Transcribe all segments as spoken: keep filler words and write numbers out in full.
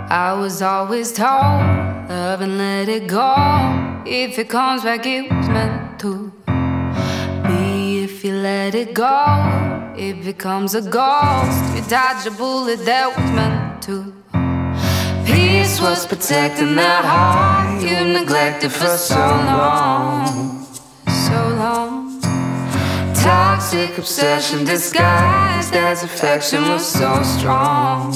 I was always told, love and let it go. If it comes back, it was meant to be. If you let it go, it becomes a ghost. You dodge a bullet that was meant to. Peace was protecting that heart you neglected for so long, so long. Toxic obsession disguised as affection was so strong.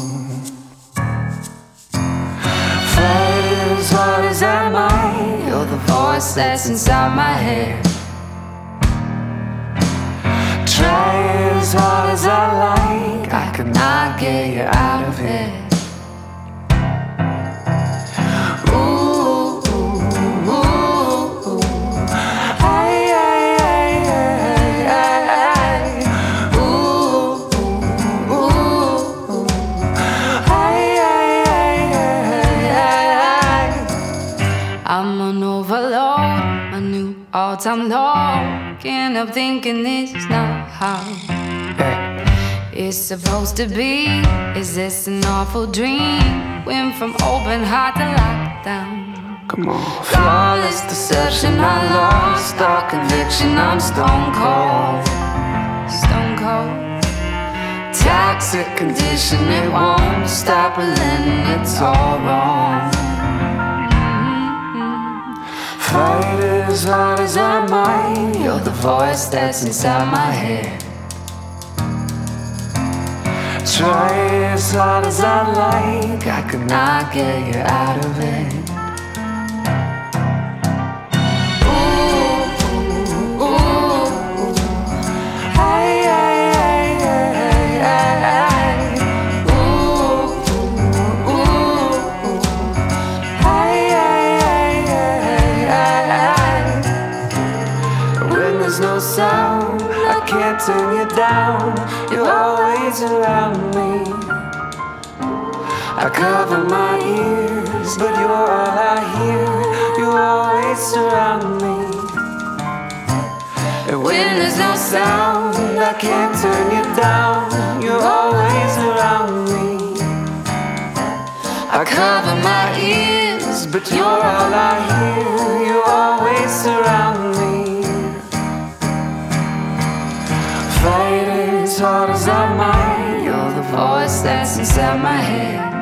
Fight as hard as I might, you're the voice that's inside my head. Try as hard as I like, I cannot get you out of it. I'm an overload, a new all-time low. Can't help thinking this is not how it's supposed to be. Is this an awful dream? Went from open heart to lockdown. Come on. Flawless deception, I lost all conviction. I'm stone cold, stone cold. Toxic condition, it won't stop relenting. It's all wrong. Fight as hard as I might, You're the voice that's inside my head. Try as hard as I like, I cannot get you out of it. There's no sound, I can't turn you down. You're always around me. I cover my ears, but you're all I hear. You always surround me. And when there's no sound, I can't turn you down. You're always around me. I cover my ears, but you're all I hear. You always surround me. Fight as hard as I might, You're the voice that's inside my head.